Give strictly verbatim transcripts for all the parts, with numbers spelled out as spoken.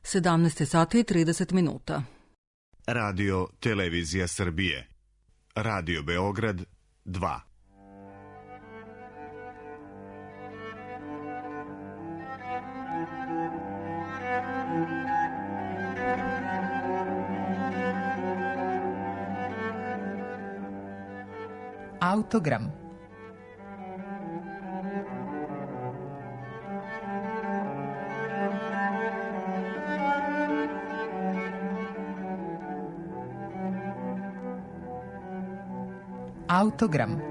sedamnaest sati i trideset minuta. Radio Televizija Srbije. Radio Beograd dva. Autogram. Autogram.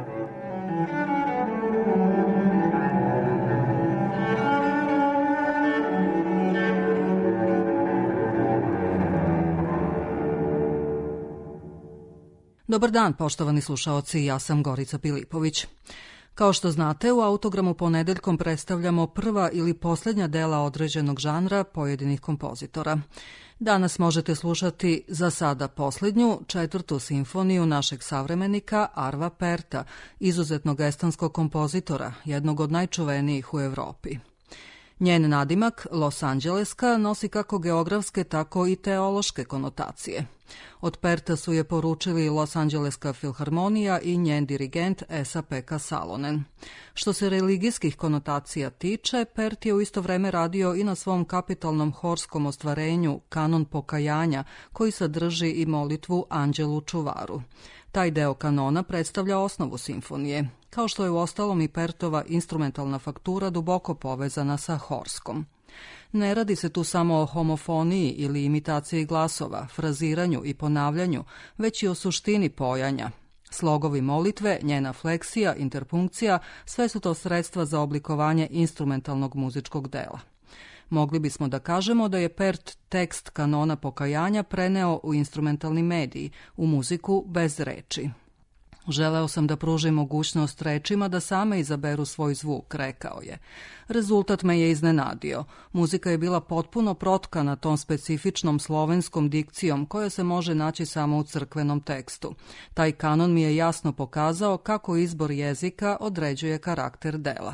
Dobar dan, poštovani slušaoci, ja sam Gorica Pilipović. Kao što znate, u Autogramu ponedeljkom predstavljamo prva ili posljednja dela određenog žanra pojedinih kompozitora. Danas možete slušati za sada posljednju, četvrtu simfoniju našeg savremenika Arva Perta, izuzetnog estonskog kompozitora, jednog od najčuvenijih u Evropi. Njen nadimak, Los Angeleska, nosi kako geografske, tako i teološke konotacije. Od Perta su je poručili Los Angeleska filharmonija i njen dirigent Esa-Pekka Salonen. Što se religijskih konotacija tiče, Pert je u isto vreme radio i na svom kapitalnom horskom ostvarenju Kanon pokajanja, koji sadrži i molitvu Anđelu čuvaru. Taj deo kanona predstavlja osnovu simfonije, kao što je uostalom i Pertova instrumentalna faktura duboko povezana sa horskom. Ne radi se tu samo o homofoniji ili imitaciji glasova, fraziranju i ponavljanju, već i o suštini pojanja. Slogovi molitve, njena fleksija, interpunkcija, sve su to sredstva za oblikovanje instrumentalnog muzičkog dela. Mogli bismo da kažemo da je Pert tekst kanona pokajanja preneo u instrumentalni medij, u muziku bez reči. Želeo sam da pružim mogućnost rečima da same izaberu svoj zvuk, rekao je. Rezultat me je iznenadio. Muzika je bila potpuno protkana tom specifičnom slovenskom dikcijom koja se može naći samo u crkvenom tekstu. Taj kanon mi je jasno pokazao kako izbor jezika određuje karakter dela.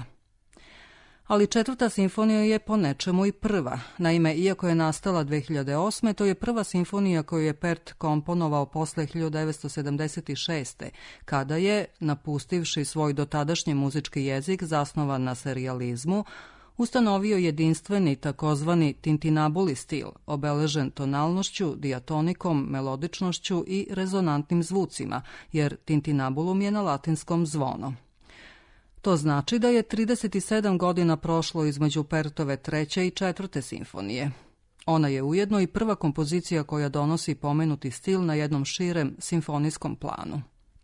Ali četvrta simfonija je po nečemu i prva. Naime, iako je nastala dve hiljade osme. to je prva simfonija koju je Pert komponovao posle hiljadu devetsto sedamdeset šeste. kada je, napustivši svoj dotadašnji muzički jezik zasnovan na serijalizmu, ustanovio jedinstveni takozvani tintinabuli stil, obeležen tonalnošću, dijatonikom, melodičnošću i rezonantnim zvucima, jer tintinabulum je na latinskom zvono. To znači da je trideset sedam godina prošlo između Pertove treće i četvrte simfonije. Ona je ujedno i prva kompozicija koja donosi pomenuti stil na jednom širem simfonijskom planu.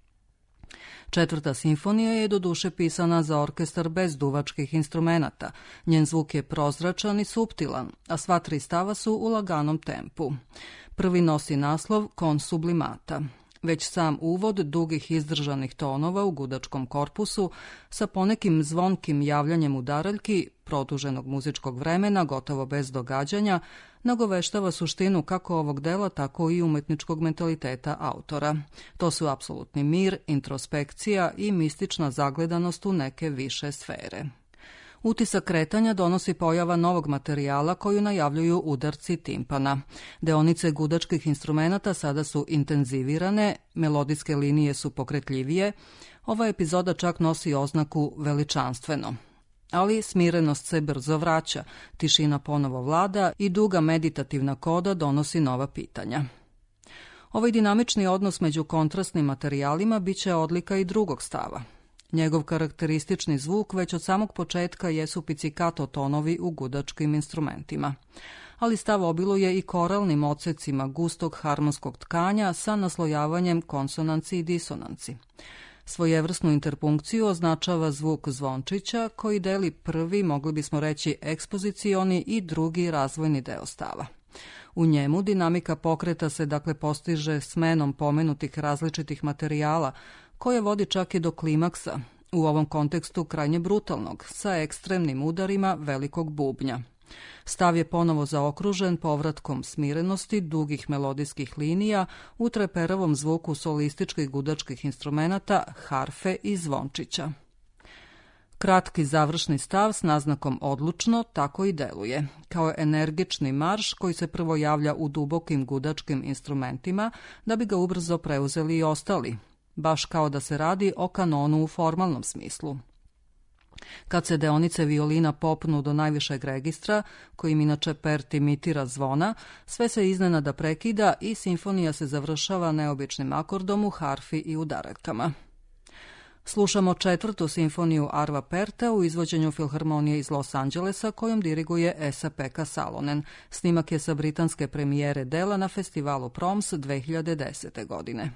Četvrta simfonija je doduše pisana za orkestar bez duvačkih instrumenata. Njen zvuk je prozračan i suptilan, a sva tri stava su u laganom tempu. Prvi nosi naslov Con sublimata. Već sam uvod dugih izdržanih tonova u gudačkom korpusu sa ponekim zvonkim javljanjem udaraljki, produženog muzičkog vremena, gotovo bez događanja, nagoveštava suštinu kako ovog dela, tako i umetničkog mentaliteta autora. To su apsolutni mir, introspekcija i mistična zagledanost u neke više sfere. Utisak kretanja donosi pojava novog materijala koju najavljuju udarci timpana. Deonice gudačkih instrumenata sada su intenzivirane, melodijske linije su pokretljivije. Ova epizoda čak nosi oznaku veličanstveno. Ali smirenost se brzo vraća, tišina ponovo vlada i duga meditativna koda donosi nova pitanja. Ovaj dinamični odnos među kontrastnim materijalima biće odlika i drugog stava. Njegov karakteristični zvuk već od samog početka jesu pizzicato tonovi u gudačkim instrumentima. Ali stav obiluje i koralnim odsecima gustog harmonskog tkanja sa naslojavanjem konsonanci i disonanci. Svojevrsnu interpunkciju označava zvuk zvončića koji deli prvi, mogli bismo reći, ekspozicioni i drugi razvojni deo stava. U njemu dinamika pokreta se dakle postiže smenom pomenutih različitih materijala, koje vodi čak i do klimaksa, u ovom kontekstu krajnje brutalnog, sa ekstremnim udarima velikog bubnja. Stav je ponovo zaokružen povratkom smirenosti dugih melodijskih linija u treperavom zvuku solističkih gudačkih instrumenata, harfe i zvončića. Kratki završni stav s naznakom odlučno tako i deluje. Kao energični marš koji se prvo javlja u dubokim gudačkim instrumentima da bi ga ubrzo preuzeli i ostali, baš kao da se radi o kanonu u formalnom smislu. Kad se deonice violina popnu do najvišeg registra, kojim inače pert imitira zvona, sve se iznenada prekida i simfonija se završava neobičnim akordom u harfi i udaratkama. Slušamo četvrtu simfoniju Arva Perta u izvođenju Filharmonije iz Los Angelesa kojom diriguje Esa-Pekka Salonen. Snimak je sa britanske premijere dela na festivalu Proms dve hiljade desete. godine.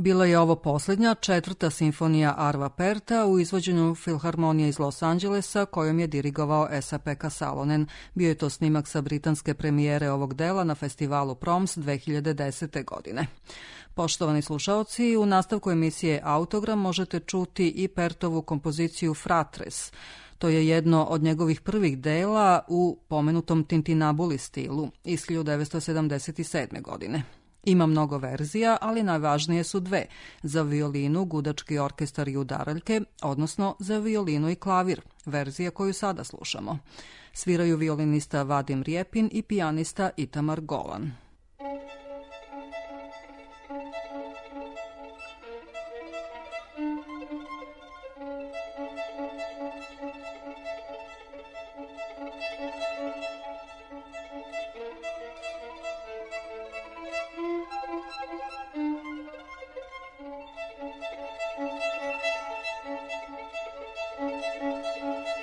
Bila je ovo posljednja, četvrta simfonija Arva Perta u izvođenju Filharmonije iz Los Angelesa kojom je dirigovao Esa-Pekka Salonen. Bio je to snimak sa britanske premijere ovog dela na festivalu Proms dve hiljade desete. godine. Poštovani slušaoci, u nastavku emisije Autogram možete čuti i Pertovu kompoziciju Fratres. To je jedno od njegovih prvih dela u pomenutom Tintinabuli stilu iz hiljadu devetsto sedamdeset sedme. godine. Ima mnogo verzija, ali najvažnije su dve, za violinu, gudački orkestar i udaraljke, odnosno za violinu i klavir, verzija koju sada slušamo. Sviraju violinista Vadim Rjepin i pijanista Itamar Golan.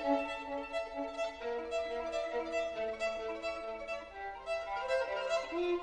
Thank you.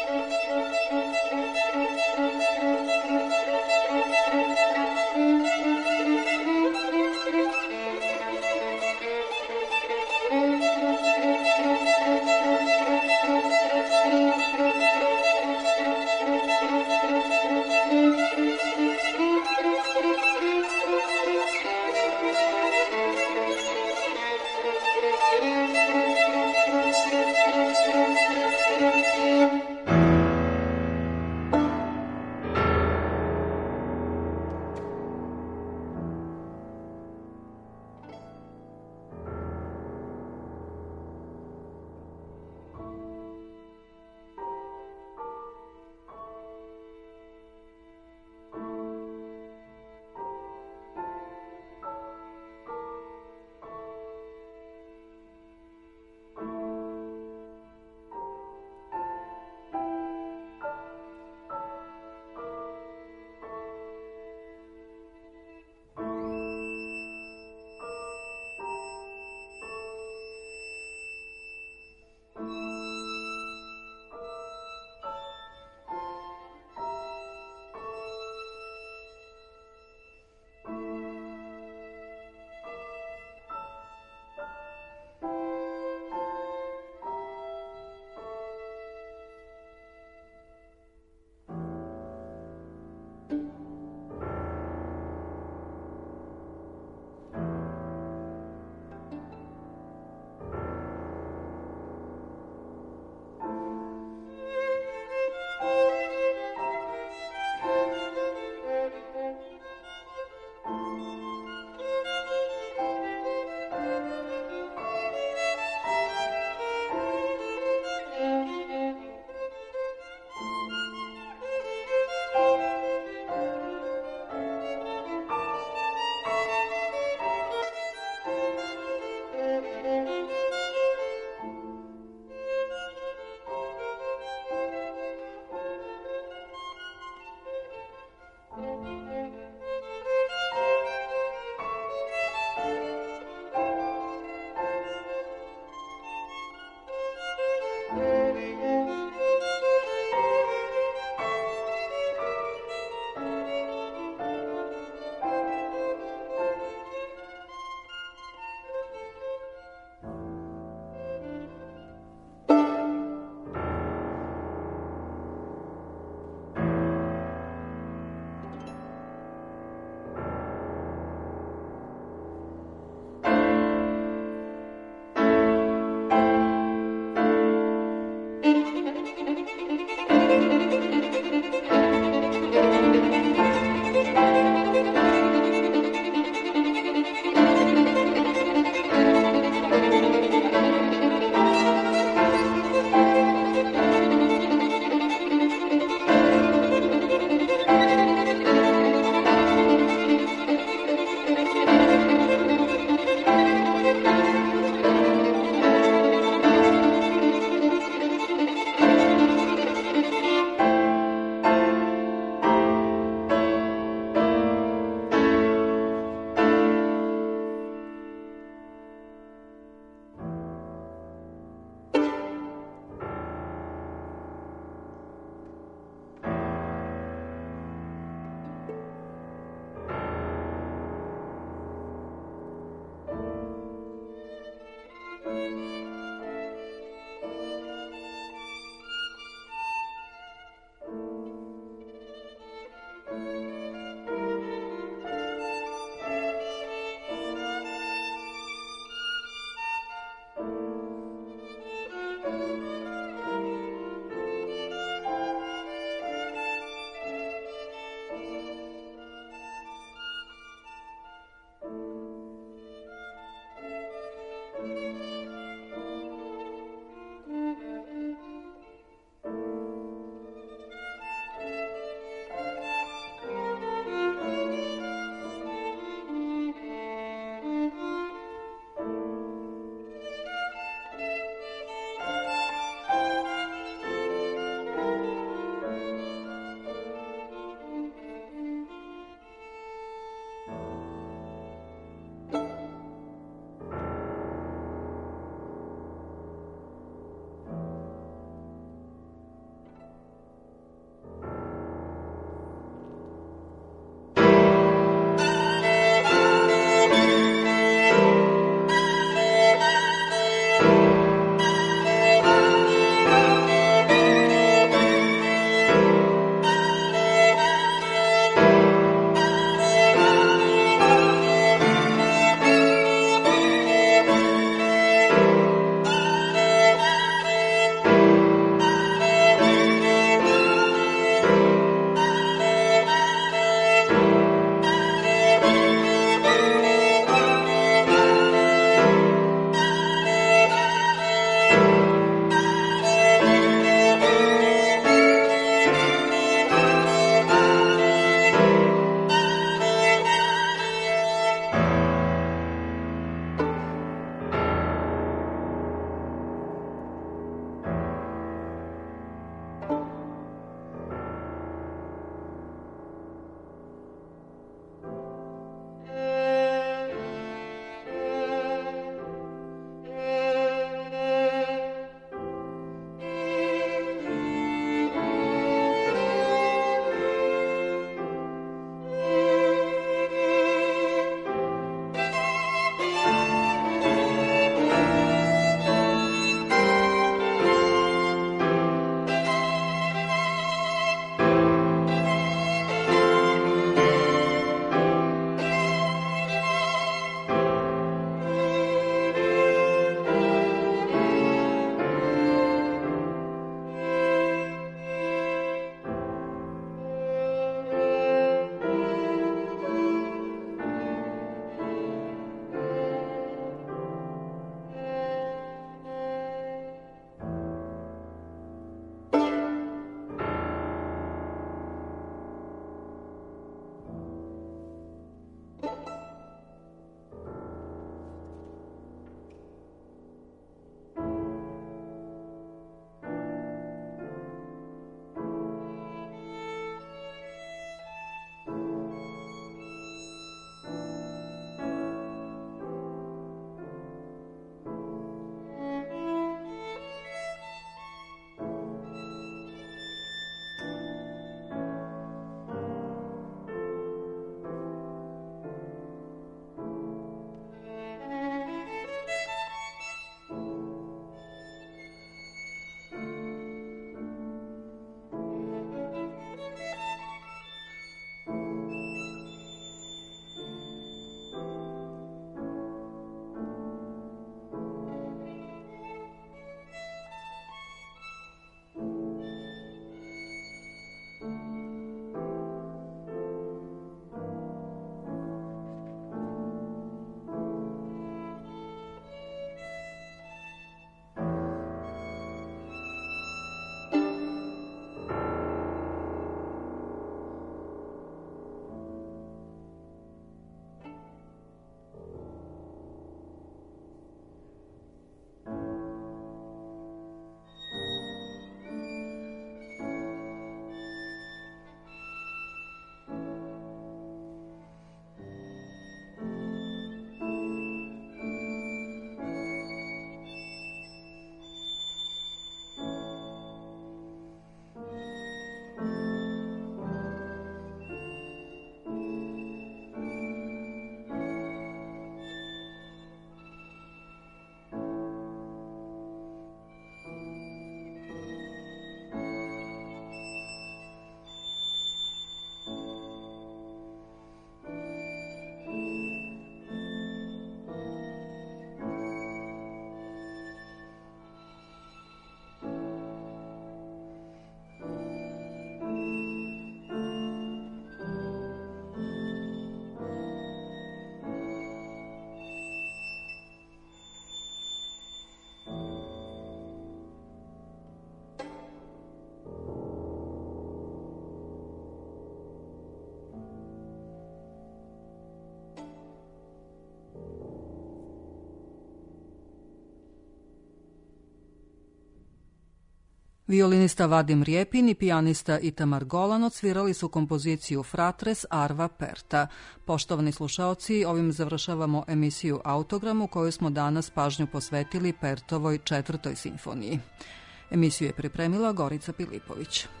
Violinista Vadim Rjepin i pijanista Itamar Golan odsvirali su kompoziciju Fratres Arva Perta. Poštovani slušaoci, ovim završavamo emisiju Autogram u kojoj smo danas pažnju posvetili Pertovoj četvrtoj simfoniji. Emisiju je pripremila Gorica Pilipović.